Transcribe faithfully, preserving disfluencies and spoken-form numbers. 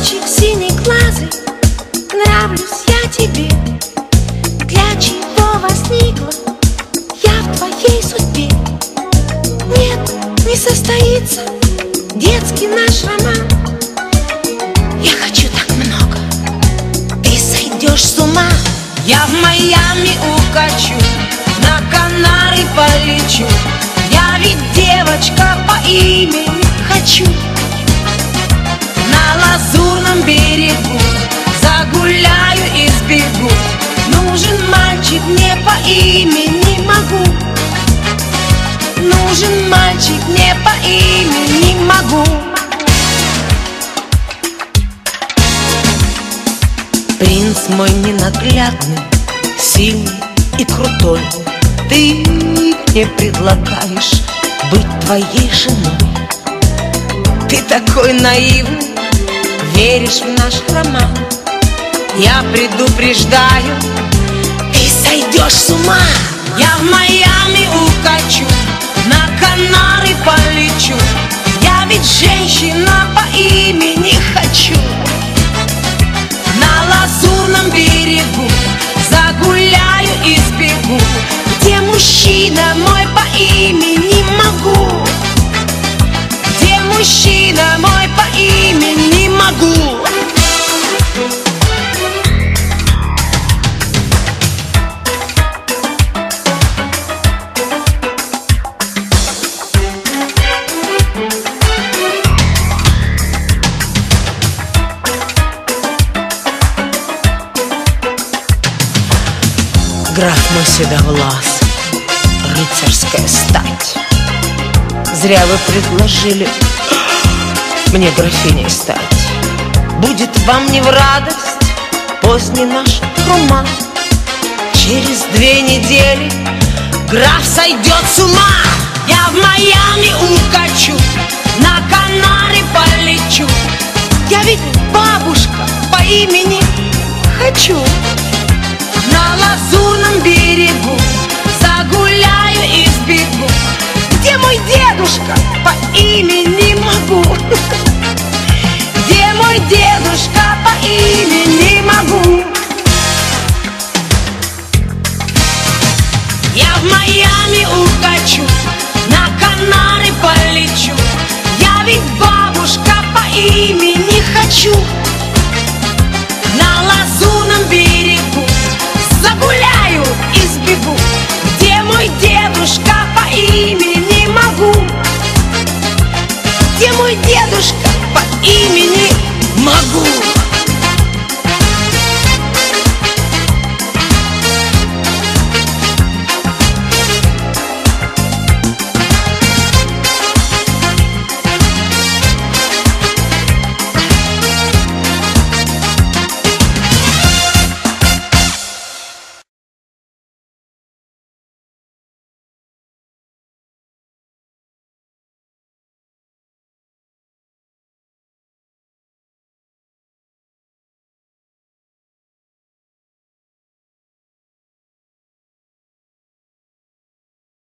мальчик синеглазый, нравлюсь я тебе. Для чего возникла я в твоей судьбе? Нет, не состоится детский наш роман. Я хочу так много, ты сойдешь с ума. Я в Майами укачу, на Канары полечу. Я ведь девочка по имени хочу. На Лазурном берегу загуляю и сбегу. Нужен мальчик мне по имени Могу. Нужен мальчик мне по имени Могу. Принц мой ненаглядный, сильный и крутой, ты мне предлагаешь быть твоей женой. Ты такой наивный, веришь в наш роман. Я предупреждаю, ты сойдешь с ума. Я в Майами укачу, на Канары полечу. Я ведь женщина по имени хочу. На Лазурном берегу загуляю и сбегу. Где мужчина мой по имени Могу? Где мужчина мой по имени Могу? Граф мой седовлас, рыцарская стать, зря вы предложили мне графиней стать. Будет вам не в радость поздний наш роман. Через две недели граф сойдет с ума. Я в Майами укачу, на Канары полечу. Я ведь бабушка по имени Хочу. На Лазурном берегу загуляю и сбегу. Где мой дедушка по имени Могу? Где мой дедушка по имени Могу? Я в Майами укачу, на Канары полечу. Я ведь бабушка по имени Хочу. На Лазурном